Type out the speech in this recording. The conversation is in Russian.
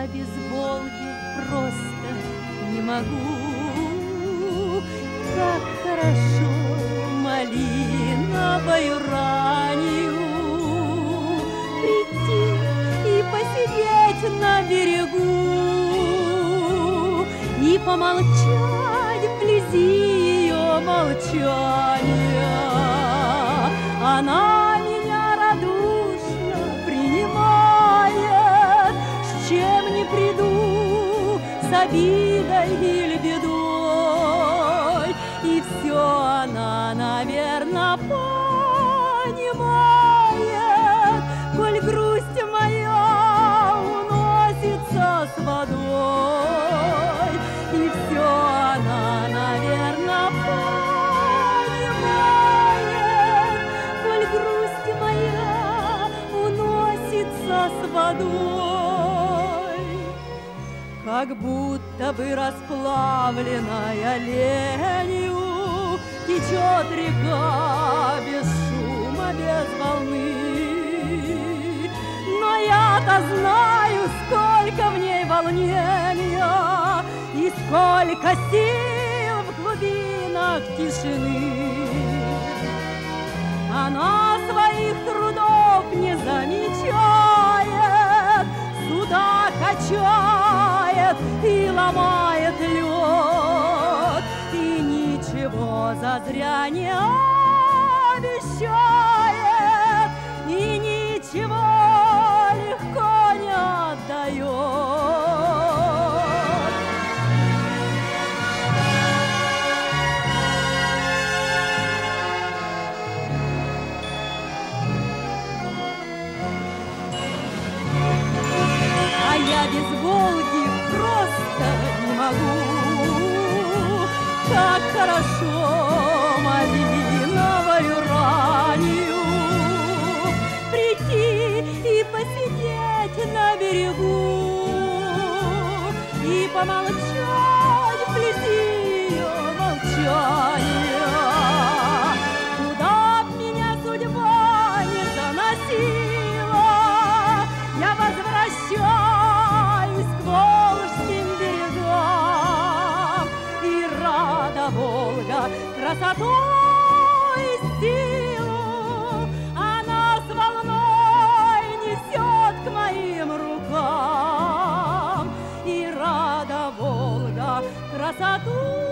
я без Волги просто не могу. Как хорошо малиновою ранью прийти и посидеть на берегу и помолчать вблизи ее молчания. Она меня радушно принимает, с чем не приду, с обидой или бедой. И все она, наверное, понимает, коль грусть моя уносится с водой. И все она, наверное, понимает, коль грусть моя уносится с водой. Как будто бы расплавленная ленью течет река без шума, без волны. Но я-то знаю, сколько в ней волнения и сколько сил в глубинах тишины. Она своих трудов не замечает, суда качает и ломает лед, и ничего зазря не обещает, и ничего легко не отдает. А я без Волги просто не могу. Как хорошо малиновою ранью прийти и посидеть на берегу и помолчать вблизи ее молчания. Куда б меня судьба не заносила, я возвращаюсь к волжским берегам. И рада Волга красотой и силу, она с волной несет к моим рукам. И рада Волга красоту